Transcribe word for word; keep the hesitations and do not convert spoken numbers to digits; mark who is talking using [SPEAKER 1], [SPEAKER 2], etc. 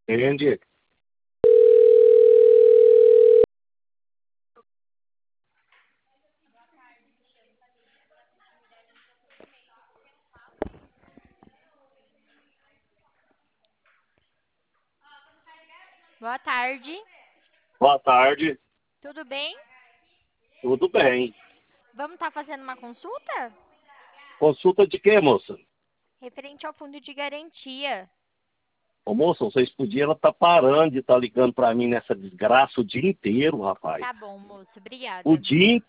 [SPEAKER 1] Entende?
[SPEAKER 2] Boa tarde.
[SPEAKER 1] Boa tarde.
[SPEAKER 2] Tudo bem?
[SPEAKER 1] Tudo bem.
[SPEAKER 2] Vamos estar fazendo uma consulta?
[SPEAKER 1] Consulta de quê, moça?
[SPEAKER 2] Referente ao fundo de garantia.
[SPEAKER 1] Ô, moça, vocês podiam, ela tá parando de estar ligando pra mim nessa desgraça o dia inteiro, rapaz.
[SPEAKER 2] Tá bom, moço.
[SPEAKER 1] O
[SPEAKER 2] Obrigada.
[SPEAKER 1] dia inteiro.